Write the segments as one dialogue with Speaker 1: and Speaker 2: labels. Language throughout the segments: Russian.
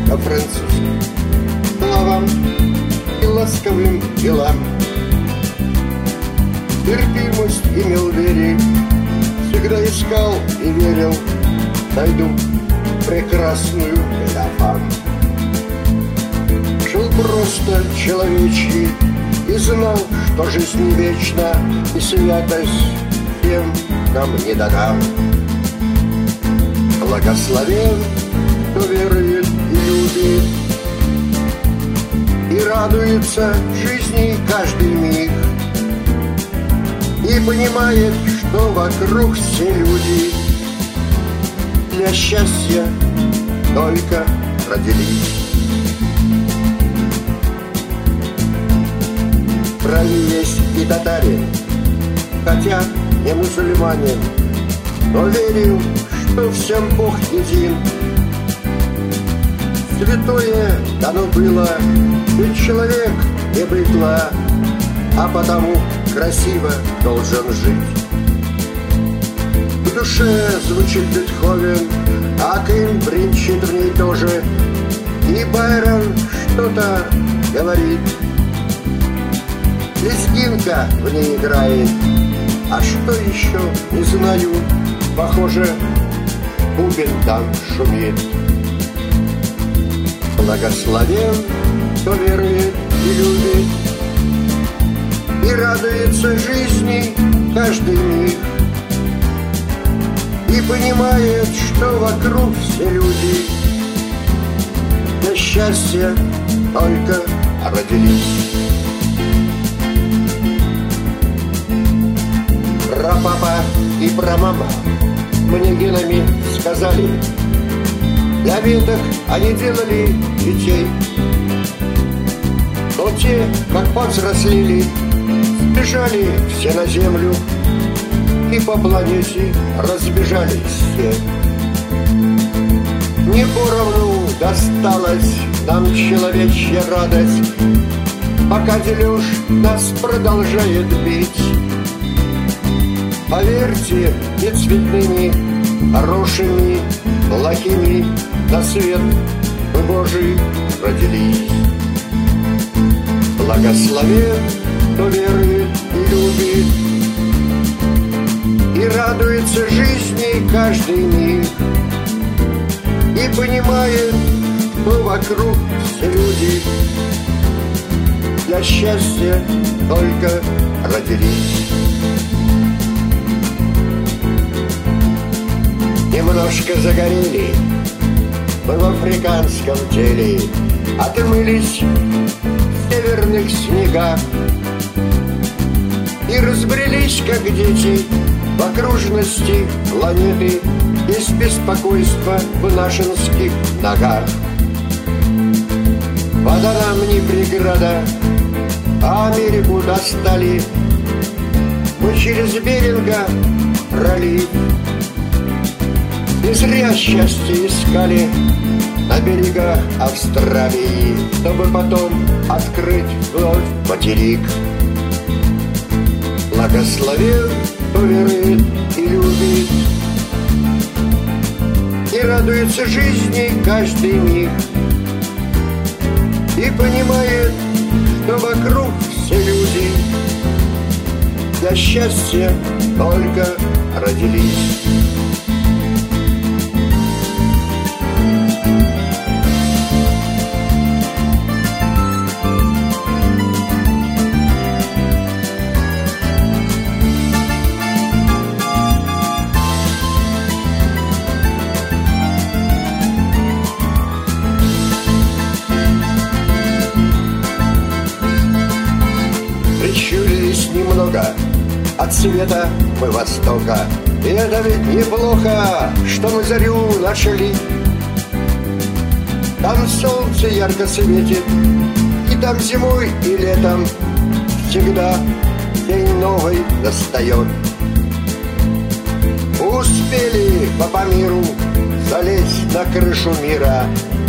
Speaker 1: по-французски, словам и ласковым делам. Терпимость имел вере, всегда искал и верил, найду прекрасную ля-фам. Жил просто человечий и знал, что жизнь не вечна, и святость тем нам не дана. Благословен, кто верует и любит, и радуется жизни каждый миг, и понимает, что вокруг все люди для счастья только родились. В крови есть и татарин, хотя не мусульманин, но верил, что всем Бог един. Святое дано было, ведь человек не быдло, а потому красиво должен жить. В душе звучит Бетховен, а Ким бренчит в ней тоже, и Байрон что-то говорит. Лезгинка в ней играет, а что еще, не знаю, похоже, бубен там шумит. Благословен, кто верует и любит, и радуется жизни каждый миг, и понимает, что вокруг все люди для счастья только родились. Про папа и про мама мне генами сказали, для веток они делали детей. Но те, как повзрослели, сбежали все на землю, и по планете разбежались все. Не поровну досталась нам человечья радость, пока дележ нас продолжает бить. Поверьте, не цветными, хорошими, плохими на свет мы Божий родились. Благословен, кто верует и любит, и радуется жизни каждый миг, и понимает, что вокруг все люди для счастья только родились. Немножко загорели мы в африканском теле, отмылись в северных снегах и разбрелись, как дети, в окружности планеты, без беспокойства в нашинских ногах. Вода нам не преграда, а Америку достали мы через Беринга пролив. Не зря счастье искали на берегах Австралии, чтобы потом открыть вновь материк. Благословен, кто верует и любит, и радуется жизни каждый миг, и понимает, что вокруг все люди для счастья только родились. Немного от света мы востока, и это ведь неплохо, что мы зарю нашли. Там солнце ярко светит, и там зимой и летом всегда день новый настает. Успели по миру залезть на крышу мира,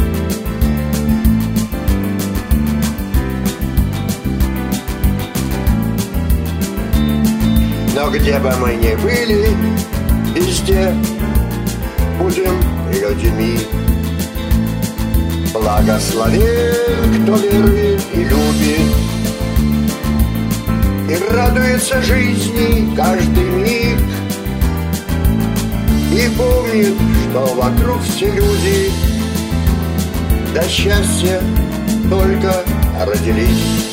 Speaker 1: но где бы мы ни были, везде будем людьми. Благословен, кто верует и любит, и радуется жизни каждый миг, и помнит, что вокруг все люди для счастья только родились.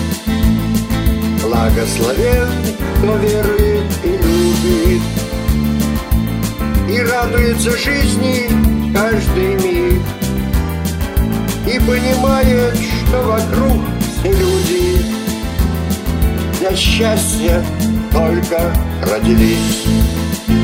Speaker 1: Благословен, кто верует и любит, и радуется жизни каждый миг, и понимает, что вокруг все люди для счастья только родились.